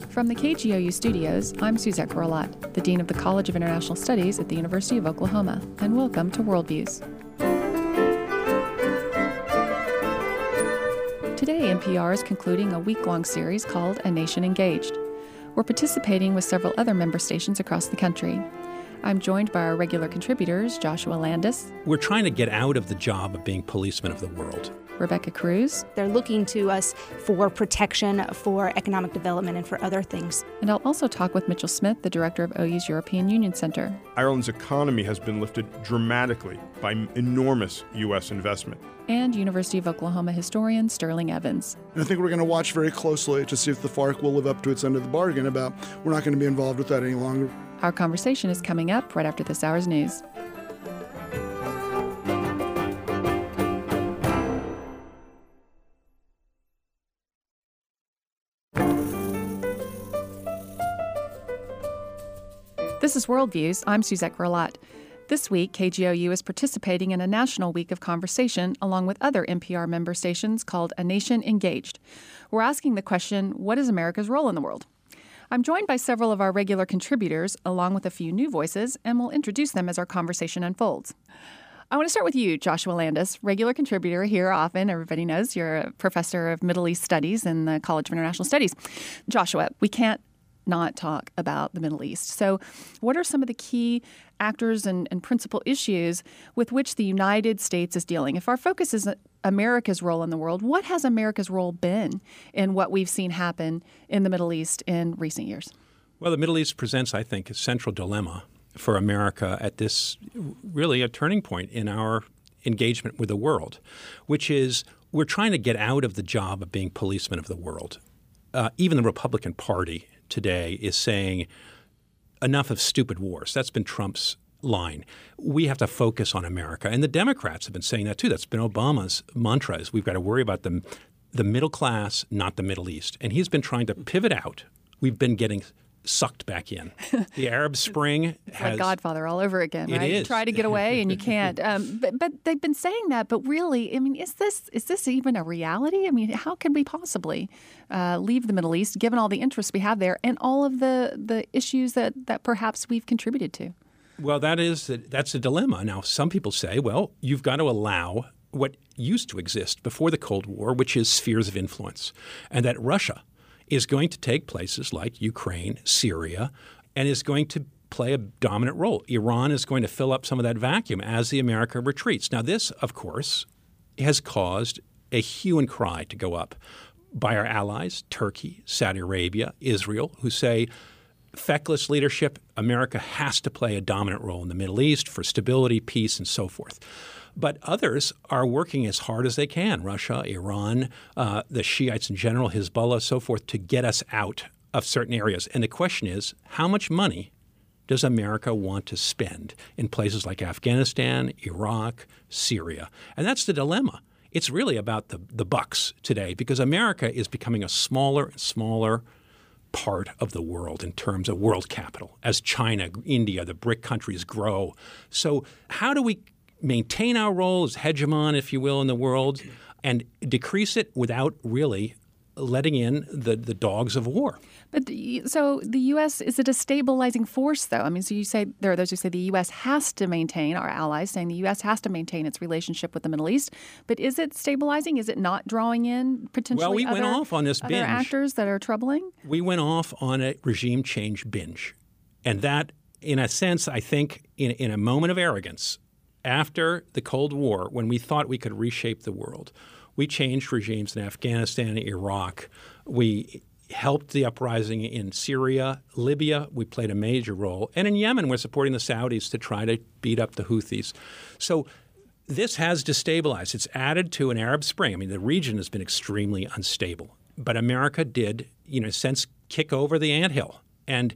From the KGOU studios, I'm Suzette Corlett, the Dean of the College of International Studies at the University of Oklahoma, and welcome to Worldviews. Today, NPR is concluding a week-long series called A Nation Engaged. We're participating with several other member stations across the country. I'm joined by our regular contributors, Joshua Landis. We're trying to get out of the job of being policemen of the world. Rebecca Cruz. They're looking to us for protection, for economic development, and for other things. And I'll also talk with Mitchell Smith, the director of OU's European Union Center. Ireland's economy has been lifted dramatically by enormous U.S. investment. And University of Oklahoma historian Sterling Evans. And I think we're going to watch very closely to see if the FARC will live up to its end of the bargain about we're not going to be involved with that any longer. Our conversation is coming up right after this hour's news. This is Worldviews. I'm Suzette Corlett. This week, KGOU is participating in a national week of conversation along with other NPR member stations called A Nation Engaged. We're asking the question, what is America's role in the world? I'm joined by several of our regular contributors, along with a few new voices, and we'll introduce them as our conversation unfolds. I want to start with you, Joshua Landis, regular contributor here often. Everybody knows you're a professor of Middle East Studies in the College of International Studies. Joshua, we can't not talk about the Middle East. So what are some of the key actors and principal issues with which the United States is dealing? If our focus is America's role in the world, what has America's role been in what we've seen happen in the Middle East in recent years? Well, the Middle East presents, I think, a central dilemma for America at this really a turning point in our engagement with the world, which is we're trying to get out of the job of being policemen of the world. Even the Republican Party today is saying enough of stupid wars. That's been Trump's line. We have to focus on America. And the Democrats have been saying that too. That's been Obama's mantra is we've got to worry about the middle class, not the Middle East. And he's been trying to pivot out. We've been getting sucked back in. The Arab Spring has... like Godfather all over again, right? It is. You try to get away and you can't. But they've been saying that. But really, I mean, is this even a reality? I mean, how can we possibly leave the Middle East, given all the interests we have there and all of the issues that perhaps we've contributed to? Well, that's a dilemma. Now, some people say, well, you've got to allow what used to exist before the Cold War, which is spheres of influence, and that Russia is going to take places like Ukraine, Syria, and is going to play a dominant role. Iran is going to fill up some of that vacuum as the America retreats. Now, this, of course, has caused a hue and cry to go up by our allies, Turkey, Saudi Arabia, Israel, who say, feckless leadership, America has to play a dominant role in the Middle East for stability, peace, and so forth. But others are working as hard as they can, Russia, Iran, the Shiites in general, Hezbollah, so forth, to get us out of certain areas. And the question is, how much money does America want to spend in places like Afghanistan, Iraq, Syria? And that's the dilemma. It's really about the bucks today because America is becoming a smaller and smaller part of the world in terms of world capital as China, India, the BRIC countries grow. So how do we maintain our role as hegemon, if you will, in the world and decrease it without really letting in the dogs of war? But so the U.S., is it a stabilizing force, though? I mean, so you say there are those who say the U.S. has to maintain, our allies saying the U.S. has to maintain its relationship with the Middle East. But is it stabilizing? Is it not drawing in potentially went off on this other binge. Actors that are troubling? We went off on a regime change binge. And that, in a sense, I think in a moment of arrogance, after the Cold War, when we thought we could reshape the world, we changed regimes in Afghanistan and Iraq. We helped the uprising in Syria, Libya. We played a major role. And in Yemen, we're supporting the Saudis to try to beat up the Houthis. So this has destabilized. It's added to an Arab Spring. I mean, the region has been extremely unstable. But America did, in a sense, kick over the anthill. And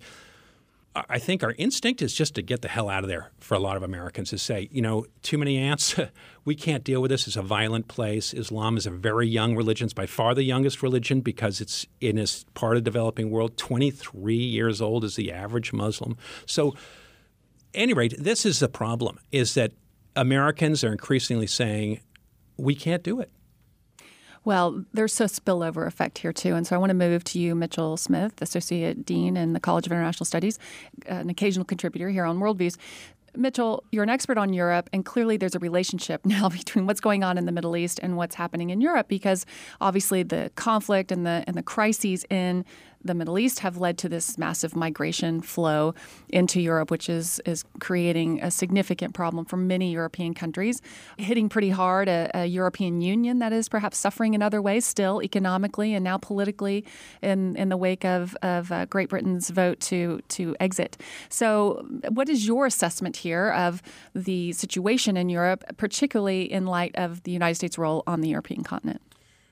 I think our instinct is just to get the hell out of there for a lot of Americans to say, too many ants. We can't deal with this. It's a violent place. Islam is a very young religion. It's by far the youngest religion because it's in this part of the developing world. 23 years old is the average Muslim. So, at any rate, this is the problem, is that Americans are increasingly saying, we can't do it. Well, there's a spillover effect here, too. And so I want to move to you, Mitchell Smith, Associate Dean in the College of International Studies, an occasional contributor here on Worldviews. Mitchell, you're an expert on Europe, and clearly there's a relationship now between what's going on in the Middle East and what's happening in Europe, because obviously the conflict and the crises in the Middle East have led to this massive migration flow into Europe, which is creating a significant problem for many European countries, hitting pretty hard a European Union that is perhaps suffering in other ways still economically and now politically in the wake of Great Britain's vote to exit. So what is your assessment here of the situation in Europe, particularly in light of the United States' role on the European continent?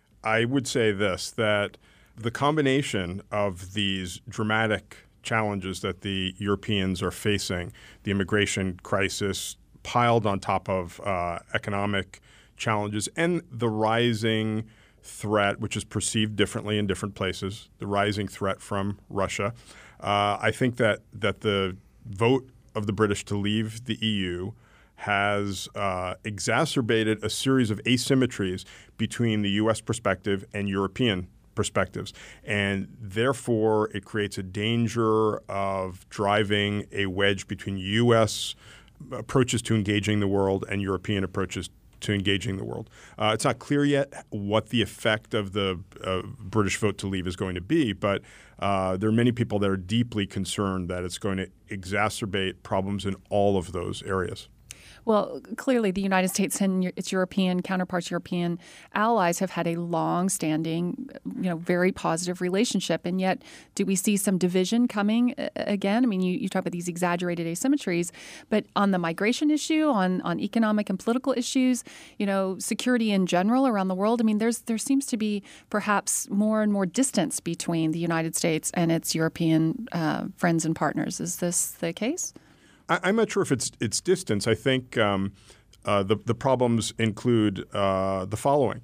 I would say this, that the combination of these dramatic challenges that the Europeans are facing, the immigration crisis piled on top of economic challenges, and the rising threat, which is perceived differently in different places, the rising threat from Russia. I think that the vote of the British to leave the EU has exacerbated a series of asymmetries between the U.S. perspective and European perspectives. And therefore, it creates a danger of driving a wedge between U.S. approaches to engaging the world and European approaches to engaging the world. It's not clear yet what the effect of the British vote to leave is going to be, but there are many people that are deeply concerned that it's going to exacerbate problems in all of those areas. Well, clearly the United States and its European counterparts, European allies, have had a long-standing, very positive relationship. And yet, do we see some division coming again? I mean, you talk about these exaggerated asymmetries, but on the migration issue, on economic and political issues, security in general around the world, I mean, there seems to be perhaps more and more distance between the United States and its European friends and partners. Is this the case? I'm not sure if it's distance. I think the problems include the following.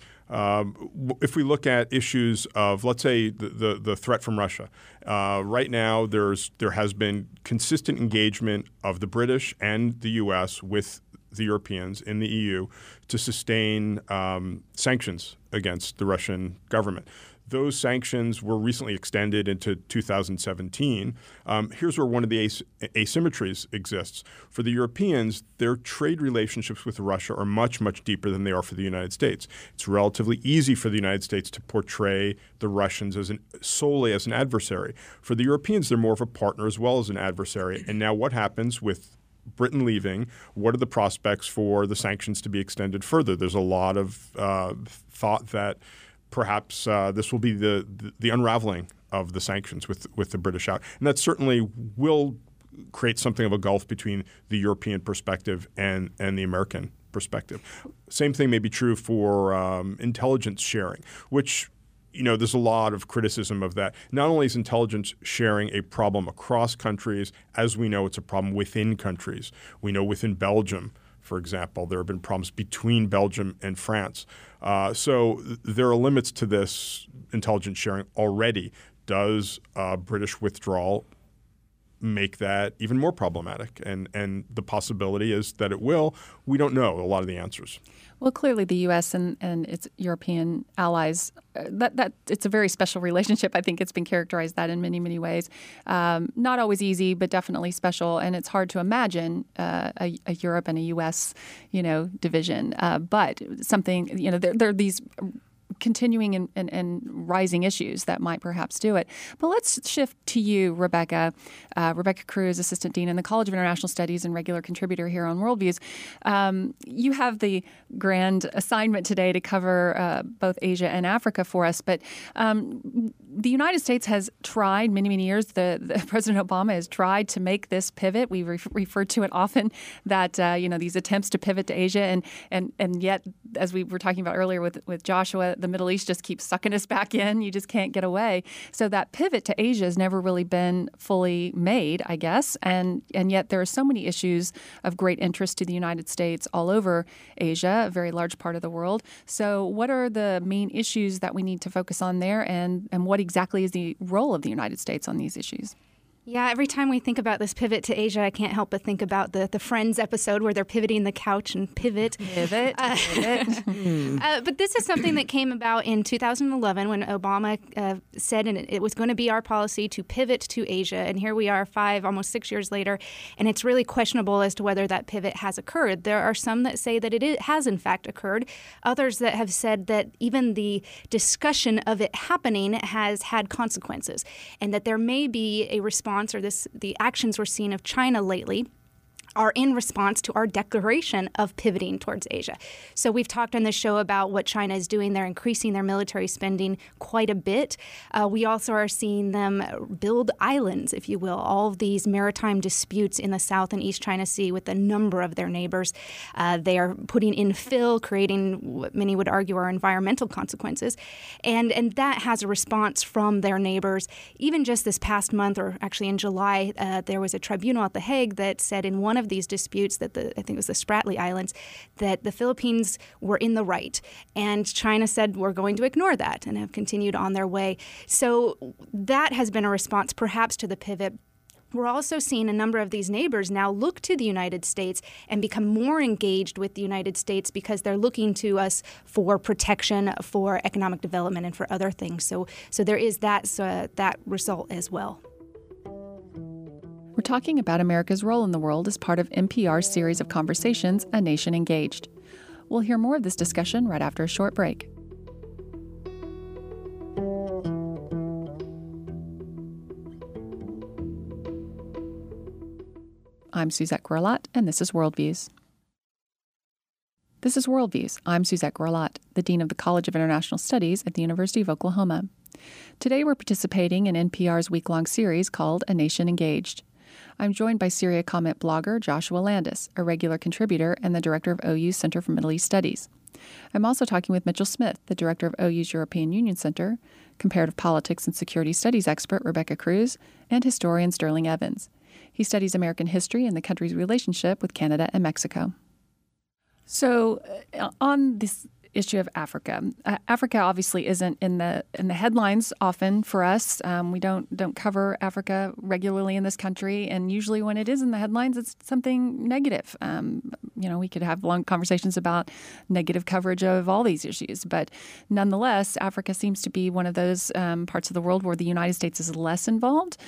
If we look at issues of, let's say, the threat from Russia, right now there has been consistent engagement of the British and the U.S. with the Europeans in the EU to sustain sanctions against the Russian government. Those sanctions were recently extended into 2017. Here's where one of the asymmetries exists. For the Europeans, their trade relationships with Russia are much, much deeper than they are for the United States. It's relatively easy for the United States to portray the Russians solely as an adversary. For the Europeans, they're more of a partner as well as an adversary. And now what happens with Britain leaving? What are the prospects for the sanctions to be extended further? There's a lot of thought that perhaps this will be the unraveling of the sanctions with the British out. And that certainly will create something of a gulf between the European perspective and the American perspective. Same thing may be true for intelligence sharing, which there's a lot of criticism of that. Not only is intelligence sharing a problem across countries, as we know it's a problem within countries. We know within Belgium, for example, there have been problems between Belgium and France. So there are limits to this intelligence sharing already. Does British withdrawal make that even more problematic? And the possibility is that it will. We don't know a lot of the answers. Well, clearly the U.S. and its European allies, that it's a very special relationship. I think it's been characterized that in many, many ways. Not always easy, but definitely special. And it's hard to imagine a Europe and a U.S. division. But something, there are these continuing and rising issues that might perhaps do it. But let's shift to you, Rebecca. Rebecca Cruz, Assistant Dean in the College of International Studies and regular contributor here on Worldviews. You have the grand assignment today to cover both Asia and Africa for us. But the United States has tried many, many years. The President Obama has tried to make this pivot. We refer to it often that these attempts to pivot to Asia, and yet, as we were talking about earlier with Joshua, the Middle East just keeps sucking us back in. You just can't get away. So that pivot to Asia has never really been fully made, I guess. And yet there are so many issues of great interest to the United States all over Asia, a very large part of the world. So what are the main issues that we need to focus on there, and what exactly is the role of the United States on these issues? Yeah, every time we think about this pivot to Asia, I can't help but think about the Friends episode where they're pivoting the couch and pivot. Pivot. But this is something that came about in 2011 when Obama said it was going to be our policy to pivot to Asia. And here we are 5, almost 6 years later, and it's really questionable as to whether that pivot has occurred. There are some that say that it has in fact occurred. Others that have said that even the discussion of it happening has had consequences, and that there may be a response, or the actions we're seeing of China lately are in response to our declaration of pivoting towards Asia. So we've talked on this show about what China is doing. They're increasing their military spending quite a bit. We also are seeing them build islands, if you will, all of these maritime disputes in the South and East China Sea with a number of their neighbors. They are putting in fill, creating what many would argue are environmental consequences. And that has a response from their neighbors. Even just this past month, or actually in July, there was a tribunal at The Hague that said in one of these disputes that I think it was the Spratly Islands, that the Philippines were in the right. And China said, we're going to ignore that, and have continued on their way. So that has been a response perhaps to the pivot. We're also seeing a number of these neighbors now look to the United States and become more engaged with the United States because they're looking to us for protection, for economic development, and for other things. So there is that result as well. We're talking about America's role in the world as part of NPR's series of conversations, A Nation Engaged. We'll hear more of this discussion right after a short break. I'm Suzette Grelot, and this is Worldviews. This is Worldviews. I'm Suzette Grelot, the Dean of the College of International Studies at the University of Oklahoma. Today we're participating in NPR's week-long series called A Nation Engaged. I'm joined by Syria Comment blogger Joshua Landis, a regular contributor and the director of OU's Center for Middle East Studies. I'm also talking with Mitchell Smith, the director of OU's European Union Center, comparative politics and security studies expert Rebecca Cruz, and historian Sterling Evans. He studies American history and the country's relationship with Canada and Mexico. So on this issue of Africa. Africa obviously isn't in the headlines often for us. We don't cover Africa regularly in this country, and usually when it is in the headlines, it's something negative. We could have long conversations about negative coverage of all these issues, but nonetheless, Africa seems to be one of those parts of the world where the United States is less involved,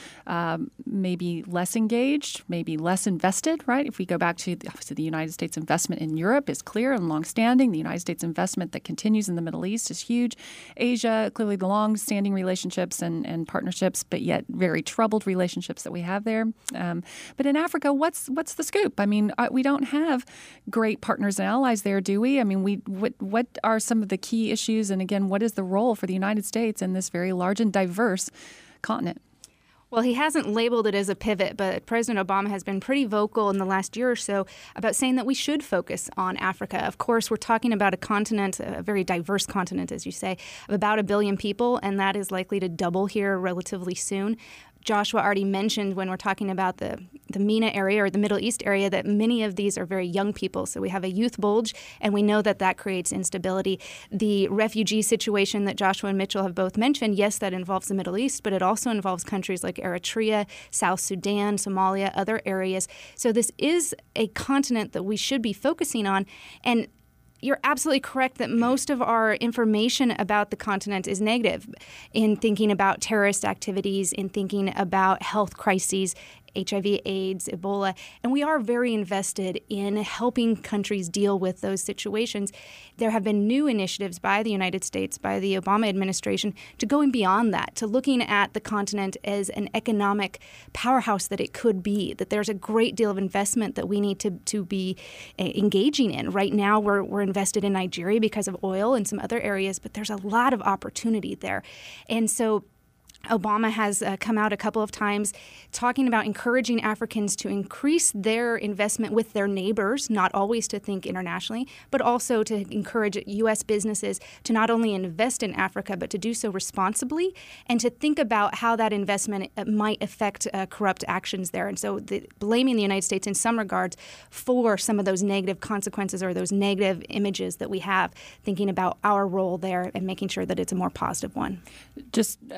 maybe less engaged, maybe less invested. Right? If we go back to obviously the United States investment in Europe is clear and longstanding. The United States investment that continues in the Middle East is huge. Asia, clearly the long-standing relationships and partnerships, but yet very troubled relationships that we have there. But in Africa, what's the scoop? I mean, we don't have great partners and allies there, do we? I mean, what are some of the key issues? And again, what is the role for the United States in this very large and diverse continent? Well, he hasn't labeled it as a pivot, but President Obama has been pretty vocal in the last year or so about saying that we should focus on Africa. Of course, we're talking about a continent, a very diverse continent, as you say, of about 1 billion people, and that is likely to double here relatively soon. Joshua already mentioned when we're talking about the MENA area or the Middle East area that many of these are very young people. So we have a youth bulge, and we know that creates instability. The refugee situation that Joshua and Mitchell have both mentioned, yes, that involves the Middle East, but it also involves countries like Eritrea, South Sudan, Somalia, other areas. So this is a continent that we should be focusing on. And you're absolutely correct that most of our information about the continent is negative in thinking about terrorist activities, in thinking about health crises, HIV, AIDS, Ebola, and we are very invested in helping countries deal with those situations. There have been new initiatives by the United States, by the Obama administration, to going beyond that, to looking at the continent as an economic powerhouse that it could be, that there's a great deal of investment that we need to be engaging in. Right now, we're invested in Nigeria because of oil and some other areas, but there's a lot of opportunity there. And so Obama has come out a couple of times talking about encouraging Africans to increase their investment with their neighbors, not always to think internationally, but also to encourage U.S. businesses to not only invest in Africa, but to do so responsibly and to think about how that investment might affect corrupt actions there. And so blaming the United States in some regards for some of those negative consequences or those negative images that we have, thinking about our role there and making sure that it's a more positive one. Just as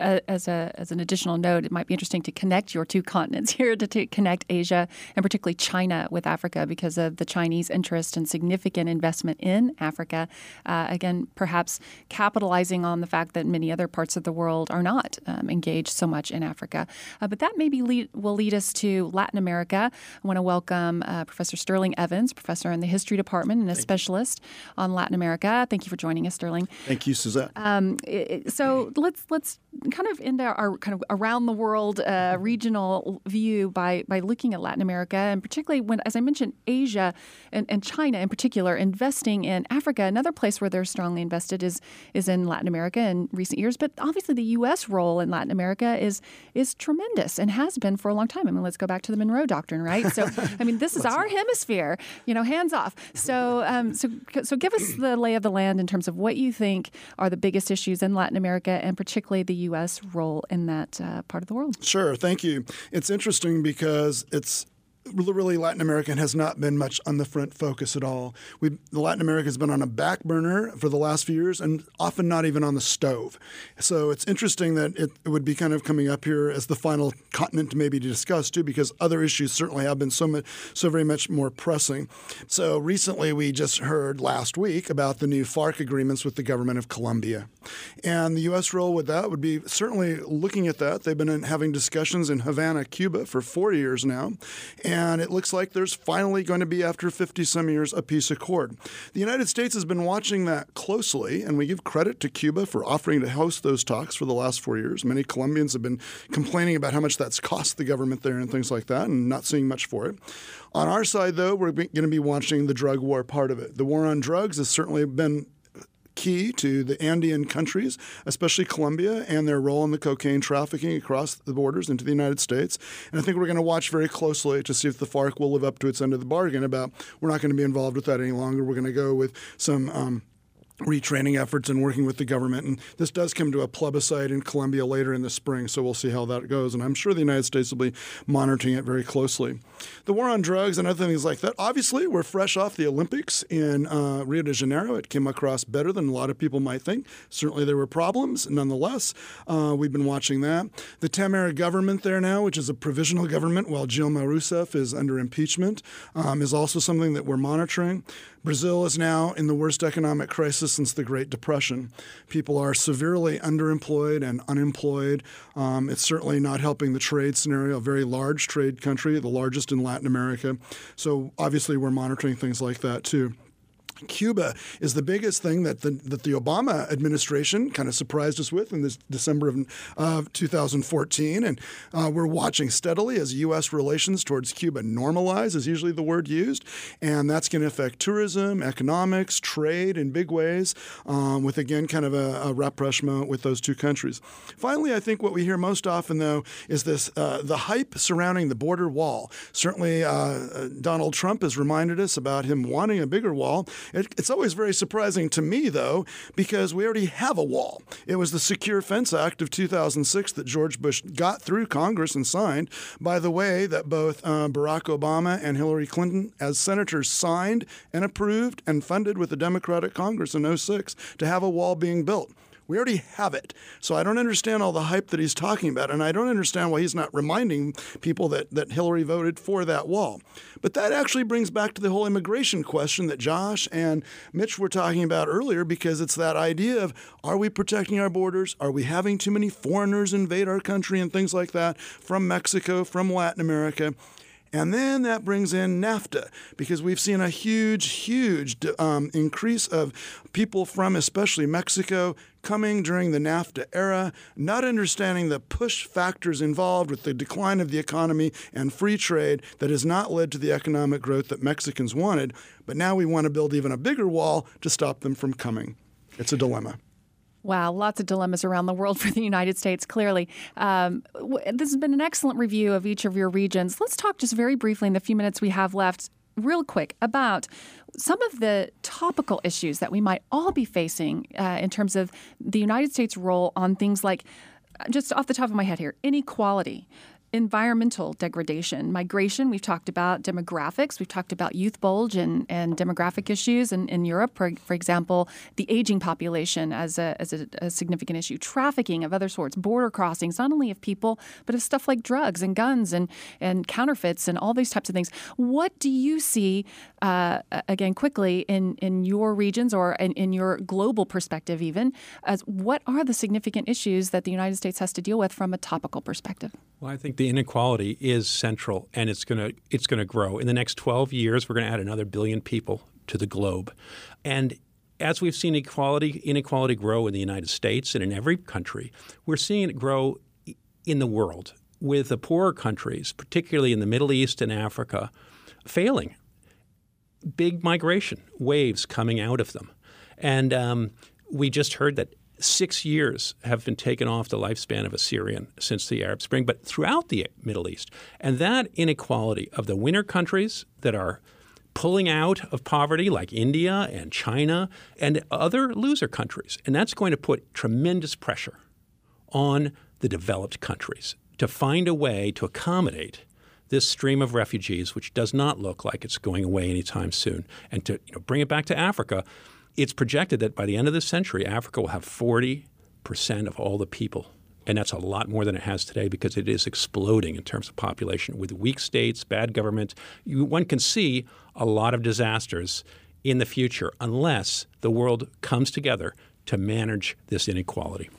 as an additional note, it might be interesting to connect your two continents here, to connect Asia and particularly China with Africa because of the Chinese interest and significant investment in Africa. Again, perhaps capitalizing on the fact that many other parts of the world are not engaged so much in Africa. But that maybe will lead us to Latin America. I want to welcome Professor Sterling Evans, professor in the History Department and a specialist on Latin America. Thank you for joining us, Sterling. Thank you, Suzette. So let's kind of end our kind of around the world regional view by looking at Latin America, and particularly when, as I mentioned, Asia and China in particular investing in Africa. Another place where they're strongly invested is in Latin America in recent years. But obviously the U.S. role in Latin America is tremendous and has been for a long time. I mean, let's go back to the Monroe Doctrine, right? So, I mean, this is our hemisphere, hands off. So give us the lay of the land in terms of what you think are the biggest issues in Latin America and particularly the U.S. role in that part of the world. Sure. Thank you. It's interesting because it's really Latin America has not been much on the front focus at all. Latin America has been on a back burner for the last few years and often not even on the stove. So it's interesting that it would be kind of coming up here as the final continent maybe to discuss too, because other issues certainly have been so very much more pressing. So recently we just heard last week about the new FARC agreements with the government of Colombia. And the U.S. role with that would be certainly looking at that. They've been having discussions in Havana, Cuba for 4 years now. And it looks like there's finally going to be, after 50-some years, a peace accord. The United States has been watching that closely, and we give credit to Cuba for offering to host those talks for the last 4 years. Many Colombians have been complaining about how much that's cost the government there and things like that, and not seeing much for it. On our side, though, we're going to be watching the drug war part of it. The war on drugs has certainly been key to the Andean countries, especially Colombia, and their role in the cocaine trafficking across the borders into the United States. And I think we're going to watch very closely to see if the FARC will live up to its end of the bargain about we're not going to be involved with that any longer. We're going to go with some retraining efforts and working with the government. And this does come to a plebiscite in Colombia later in the spring, so we'll see how that goes. And I'm sure the United States will be monitoring it very closely. The war on drugs and other things like that, obviously, we're fresh off the Olympics in Rio de Janeiro. It came across better than a lot of people might think. Certainly there were problems. Nonetheless, we've been watching that. The Temera government there now, which is a provisional government while Dilma Rousseff is under impeachment, is also something that we're monitoring. Brazil is now in the worst economic crisis since the Great Depression. People are severely underemployed and unemployed. It's certainly not helping the trade scenario, a very large trade country, the largest in Latin America. So obviously we're monitoring things like that too. Cuba is the biggest thing that the Obama administration kind of surprised us with in this December of 2014. And we're watching steadily as U.S. relations towards Cuba normalize, is usually the word used. And that's going to affect tourism, economics, trade in big ways, with, again, kind of a rapprochement with those two countries. Finally, I think what we hear most often, though, is this the hype surrounding the border wall. Certainly, Donald Trump has reminded us about him wanting a bigger wall. It's always very surprising to me, though, because we already have a wall. It was the Secure Fence Act of 2006 that George Bush got through Congress and signed, by the way, that both Barack Obama and Hillary Clinton, as senators, signed and approved and funded with the Democratic Congress in 2006 to have a wall being built. We already have it. So I don't understand all the hype that he's talking about, and I don't understand why he's not reminding people that Hillary voted for that wall. But that actually brings back to the whole immigration question that Josh and Mitch were talking about earlier, because it's that idea of, are we protecting our borders? Are we having too many foreigners invade our country and things like that from Mexico, from Latin America? And then that brings in NAFTA, because we've seen a huge increase of people from especially Mexico coming during the NAFTA era, not understanding the push factors involved with the decline of the economy and free trade that has not led to the economic growth that Mexicans wanted. But now we want to build even a bigger wall to stop them from coming. It's a dilemma. Wow, lots of dilemmas around the world for the United States, clearly. This has been an excellent review of each of your regions. Let's talk just very briefly in the few minutes we have left, real quick, about some of the topical issues that we might all be facing in terms of the United States' role on things like, just off the top of my head here, inequality, environmental degradation, migration. We've talked about demographics. We've talked about youth bulge and demographic issues in Europe. For example, the aging population as a significant issue. Trafficking of other sorts, border crossings, not only of people, but of stuff like drugs and guns and counterfeits and all these types of things. What do you see, again, quickly in your regions or in your global perspective even, as what are the significant issues that the United States has to deal with from a topical perspective? Well, I think the inequality is central, and it's going to grow. In the next 12 years, we're going to add another billion people to the globe. And as we've seen inequality grow in the United States and in every country, we're seeing it grow in the world with the poorer countries, particularly in the Middle East and Africa, failing. Big migration waves coming out of them. And we just heard that 6 years have been taken off the lifespan of a Syrian since the Arab Spring, but throughout the Middle East. And that inequality of the winner countries that are pulling out of poverty, like India and China and other loser countries, and that's going to put tremendous pressure on the developed countries to find a way to accommodate this stream of refugees, which does not look like it's going away anytime soon. And to bring it back to Africa, it's projected that by the end of this century, Africa will have 40% of all the people. And that's a lot more than it has today because it is exploding in terms of population. With weak states, bad government, one can see a lot of disasters in the future unless the world comes together to manage this inequality.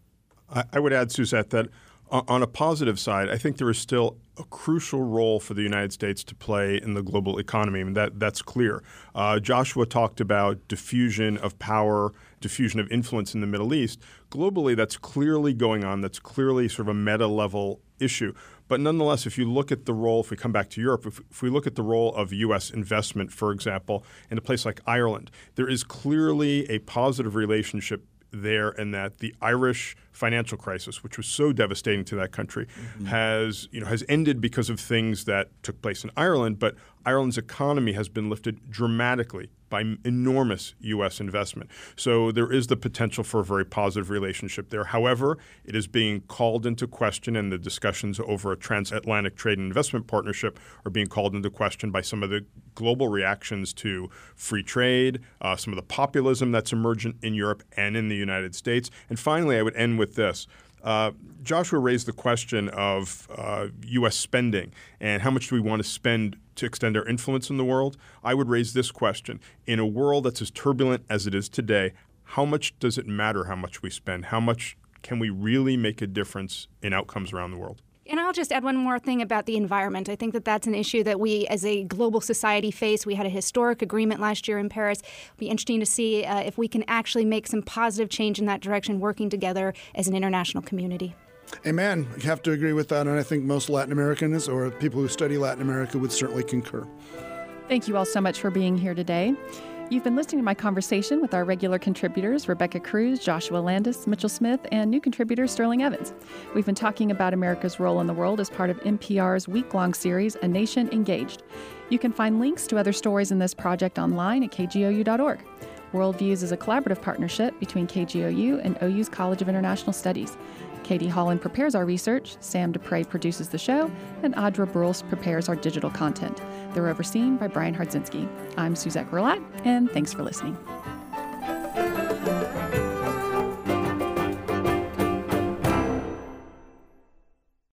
I would add, Suzette, that on a positive side, I think there is still a crucial role for the United States to play in the global economy. I mean, that's clear. Joshua talked about diffusion of power, diffusion of influence in the Middle East. Globally, that's clearly going on. That's clearly sort of a meta-level issue. But nonetheless, if you look at the role, if we come back to Europe, if we look at the role of U.S. investment, for example, in a place like Ireland, there is clearly a positive relationship there, and that the Irish financial crisis, which was so devastating to that country, has ended because of things that took place in Ireland. But Ireland's economy has been lifted dramatically by enormous U.S. investment. So there is the potential for a very positive relationship there. However, it is being called into question, and the discussions over a transatlantic trade and investment partnership are being called into question by some of the global reactions to free trade, some of the populism that's emergent in Europe and in the United States. And finally, I would end with this. Joshua raised the question of U.S. spending and how much do we want to spend to extend our influence in the world. I would raise this question. In a world that's as turbulent as it is today, how much does it matter how much we spend? How much can we really make a difference in outcomes around the world? And I'll just add one more thing about the environment. I think that that's an issue that we as a global society face. We had a historic agreement last year in Paris. It'll be interesting to see if we can actually make some positive change in that direction, working together as an international community. Amen. I have to agree with that, and I think most Latin Americans or people who study Latin America would certainly concur. Thank you all so much for being here today. You've been listening to my conversation with our regular contributors, Rebecca Cruz, Joshua Landis, Mitchell Smith, and new contributor Sterling Evans. We've been talking about America's role in the world as part of NPR's week-long series, A Nation Engaged. You can find links to other stories in this project online at kgou.org. Worldviews is a collaborative partnership between KGOU and OU's College of International Studies. Katie Holland prepares our research, Sam Dupre produces the show, and Audra Brulst prepares our digital content. They're overseen by Brian Hardzinski. I'm Suzette Gurlat, and thanks for listening.